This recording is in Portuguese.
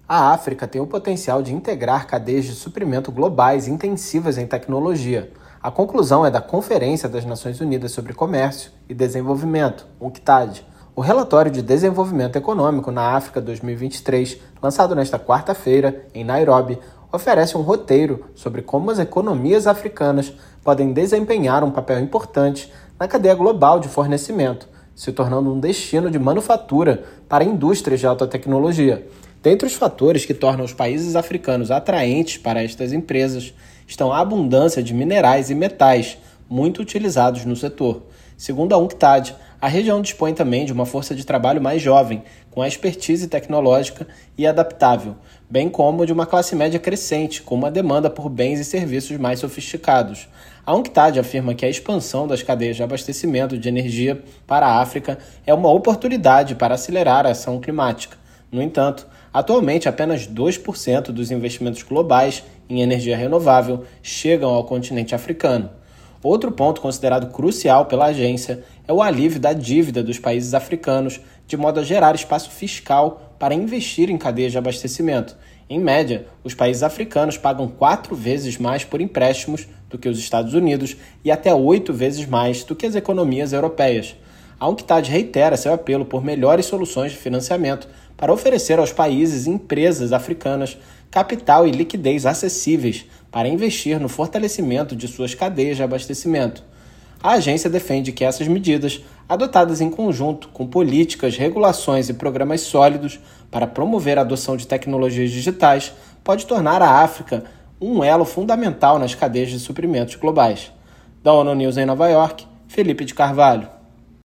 A África tem o potencial de integrar cadeias de suprimento globais intensivas em tecnologia. A conclusão é da Conferência das Nações Unidas sobre Comércio e Desenvolvimento, UNCTAD. O relatório de desenvolvimento econômico na África 2023, lançado nesta quarta-feira, em Nairobi, oferece um roteiro sobre como as economias africanas podem desempenhar um papel importante na cadeia global de fornecimento, se tornando um destino de manufatura para indústrias de alta tecnologia. Dentre os fatores que tornam os países africanos atraentes para estas empresas estão a abundância de minerais e metais muito utilizados no setor. Segundo a UNCTAD, a região dispõe também de uma força de trabalho mais jovem, com expertise tecnológica e adaptável, bem como de uma classe média crescente, com uma demanda por bens e serviços mais sofisticados. A UNCTAD afirma que a expansão das cadeias de abastecimento de energia para a África é uma oportunidade para acelerar a ação climática. No entanto, atualmente apenas 2% dos investimentos globais em energia renovável chegam ao continente africano. Outro ponto considerado crucial pela agência é o alívio da dívida dos países africanos, de modo a gerar espaço fiscal para investir em cadeias de abastecimento. Em média, os países africanos pagam 4 vezes mais por empréstimos do que os Estados Unidos e até 8 vezes mais do que as economias europeias. A UNCTAD reitera seu apelo por melhores soluções de financiamento para oferecer aos países e empresas africanas capital e liquidez acessíveis para investir no fortalecimento de suas cadeias de abastecimento. A agência defende que essas medidas, adotadas em conjunto com políticas, regulações e programas sólidos para promover a adoção de tecnologias digitais, pode tornar a África um elo fundamental nas cadeias de suprimentos globais. Da ONU News em Nova York, Felipe de Carvalho.